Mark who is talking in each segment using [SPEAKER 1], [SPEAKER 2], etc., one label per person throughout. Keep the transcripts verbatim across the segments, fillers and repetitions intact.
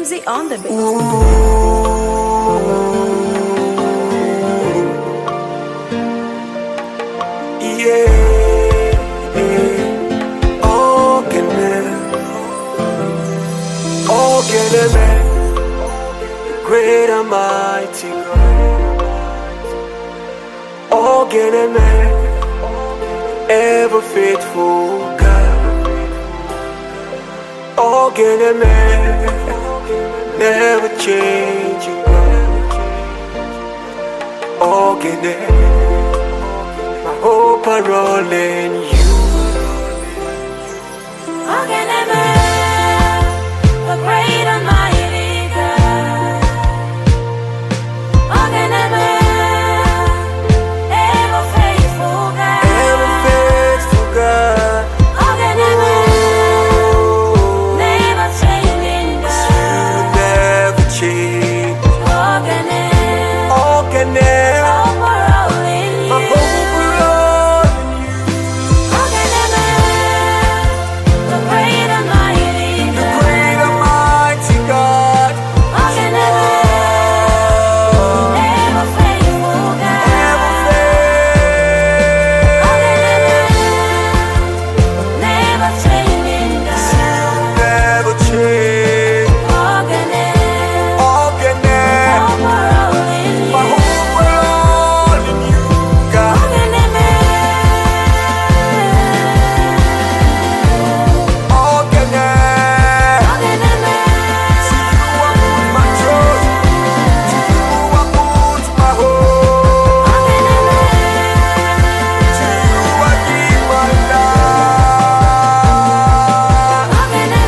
[SPEAKER 1] M Z on the beat.
[SPEAKER 2] Yeah, oh, can oh, can great and mighty God, oh, can ever faithful God, oh, can never changing God, oh, can hope I roll in you.
[SPEAKER 1] How can I make a great and mighty God? How can I make ever faithful God?
[SPEAKER 2] Ever faithful God.
[SPEAKER 1] How can I make never changing God?
[SPEAKER 2] You never change.
[SPEAKER 1] How can I?
[SPEAKER 2] How can I?
[SPEAKER 1] Hope I roll in
[SPEAKER 2] My
[SPEAKER 1] you.
[SPEAKER 2] hope will roll in you.
[SPEAKER 1] How can I make a great and mighty
[SPEAKER 2] The
[SPEAKER 1] God?
[SPEAKER 2] great and mighty God.
[SPEAKER 1] How can I make ever faithful God?
[SPEAKER 2] Ever faithful.
[SPEAKER 1] How can I make never changing God?
[SPEAKER 2] Never change.
[SPEAKER 1] How can I
[SPEAKER 2] How can I?
[SPEAKER 1] hope I roll in
[SPEAKER 2] My
[SPEAKER 1] you?
[SPEAKER 2] hope will roll in you,
[SPEAKER 1] How
[SPEAKER 2] God.
[SPEAKER 1] can I make
[SPEAKER 2] How can I?
[SPEAKER 1] How can I make
[SPEAKER 2] To you I put my trust. To you I put my hope.
[SPEAKER 1] How can I
[SPEAKER 2] To you I give my life.
[SPEAKER 1] How can I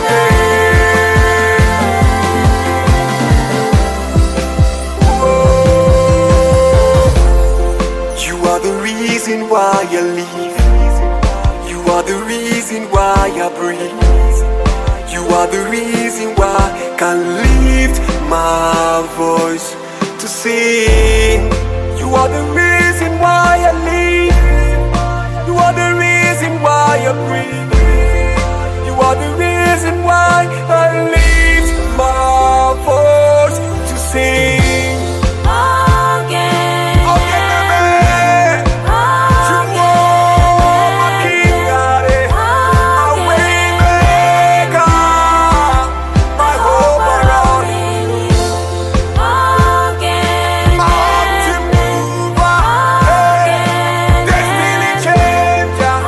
[SPEAKER 2] Oh, you are the reason why I live. You are the reason why I breathe. You are the reason why I can lift my voice to sing. You are the reason why I live. You are the reason why I breathe. You are the reason why I lift my voice to sing.
[SPEAKER 1] again?
[SPEAKER 2] Oh, yeah, man. You are my king, God, eh. My way maker, my hope around you. Mountain mover, eh. Destiny changer.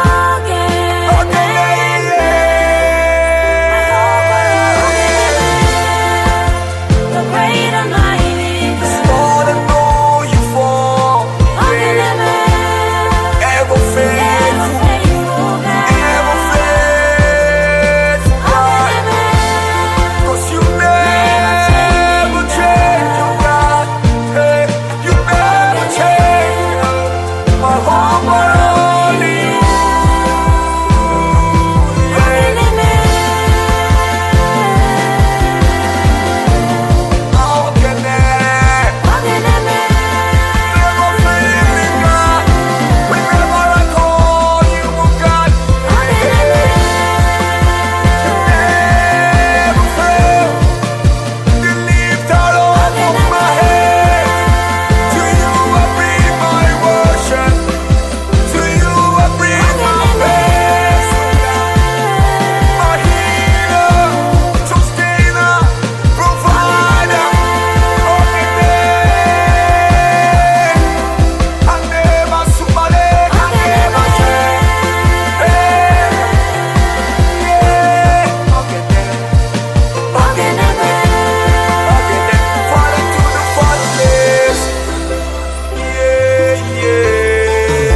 [SPEAKER 2] More than know you for, ever faithful, ever faithful, God. 'Cause you never change, oh God. Hey, you never change. My hope on you. How can I never fail in God? Whenever I call you, oh God, you never fail. You lift all over my head. To you I bring my worship. To you I bring my praise. My healer, sustainer, provider. I never somebody, I never change. Yeah, okay, fall into the fatherless. Yeah, yeah.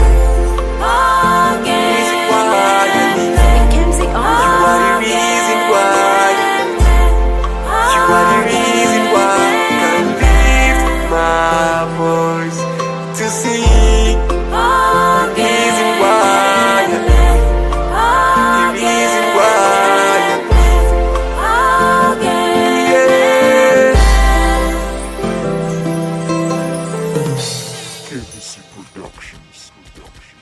[SPEAKER 2] Reason why you live.
[SPEAKER 1] M Z on
[SPEAKER 2] You are the reason why. You are the reason why I can lift my voice to sing. The reason why. The reason why. Yeah.
[SPEAKER 3] K B C Productions. Productions.